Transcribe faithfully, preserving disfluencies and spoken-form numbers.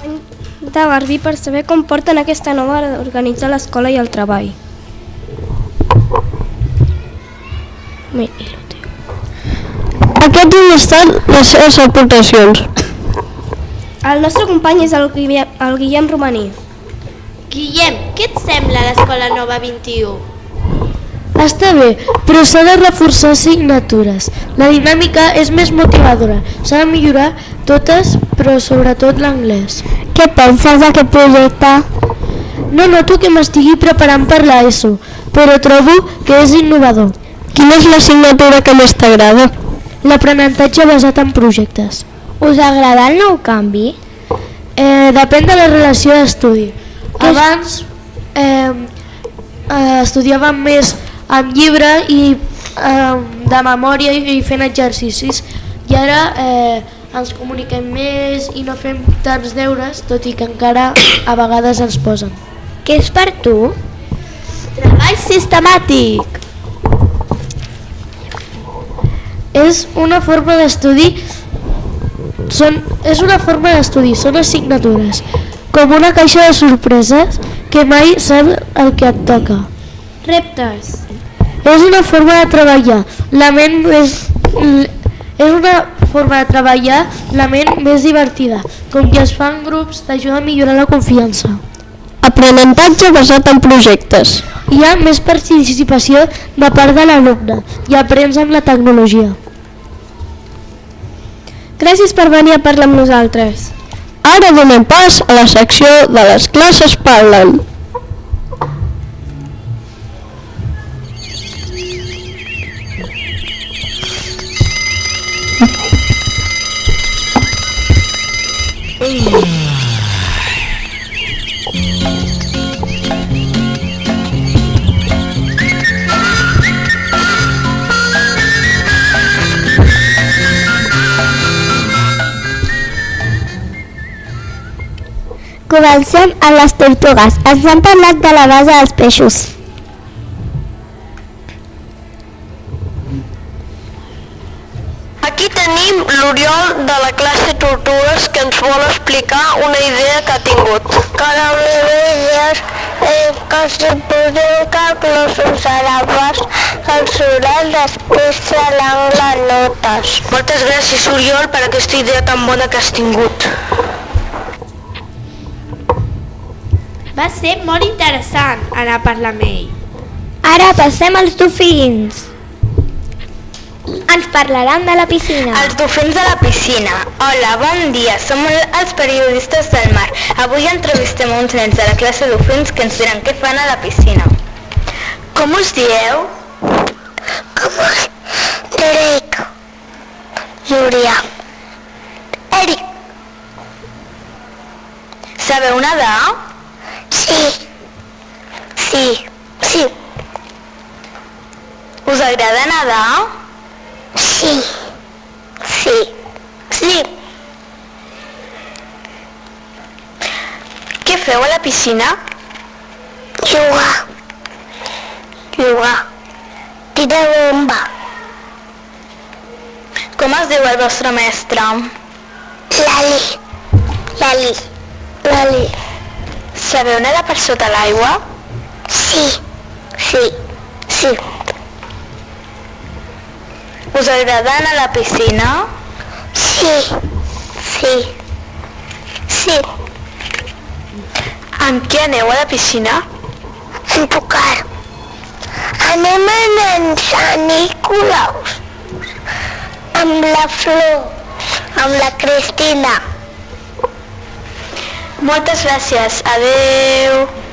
de Garbí per saber com porten aquesta nova d'organitzar l'escola i el treball. Aquests han estat les seves aportacions. El nostre company és el Guillem, el Guillem Romaní. Guillem, què et sembla l'Escola Nova vint-i-u? Està bé, però s'ha de reforçar assignatures. La dinàmica és més motivadora. S'ha de millorar totes, però sobretot l'anglès. Què penses d'aquest projecte? No noto que m'estigui preparant per l'E S O, però trobo que és innovador. Quina és l'assignatura que més t'agrada? L'aprenentatge basat en projectes. Us agrada el nou canvi? Eh, depèn de la relació d'estudi. Abans eh, eh, estudiàvem més amb llibre i eh, de memòria i fent exercicis, i ara eh, ens comuniquem més i no fem tants deures, tot i que encara a vegades ens posen. Què és per tu? Treball sistemàtic. És una forma d'estudi, són, és una forma d'estudi, són assignatures, com una caixa de sorpreses que mai sap el que et toca. Reptes. És una forma de treballar la ment més, és una forma de treballar la ment més divertida, com que es fan grups t'ajuda a millorar la confiança. Aprenentatge basat en projectes. Hi ha més participació de part de l'alumne i aprens amb la tecnologia. Gràcies per venir a parlar amb nosaltres. Ara donem pas a la secció de les classes parlen. Comencem amb les tortugues. Ens han parlat de la base dels peixos. Aquí tenim l'Oriol de la classe Tortugues que ens vol explicar una idea que ha tingut. Cada una d'elles és que si posem calculadors àrabes al surat després seran les notes. Moltes gràcies, Oriol, per aquesta idea tan bona que has tingut. Va ser molt interessant anar a parlar amb ell. Ara passem als dofins. Ens parlaran de la piscina. Els dofins de la piscina. Hola, bon dia, som els periodistes del mar. Avui entrevistem uns nens de la classe de dofins que ens diran què fan a la piscina. Com us dieu? Com us... Eric. Júlia. Eric. Sabeu nedar? Sí. Sí. Sí. Us agrada nedar? Sí. Sí. Sí. Què feu a la piscina? Jugar. Jugar. Tirar bomba. Com es diu el vostre mestre? Lali. Lali. Lali. Sabeu nedar per sota l'aigua? Sí. Sí. Sí. Us agrada anar a la piscina? Sí. Sí. Sí. Amb què aneu a la piscina? En tocar. Anem a Sant Nicolaus. Amb la Flor. Amb la Cristina. Moltes gràcies. Adeu.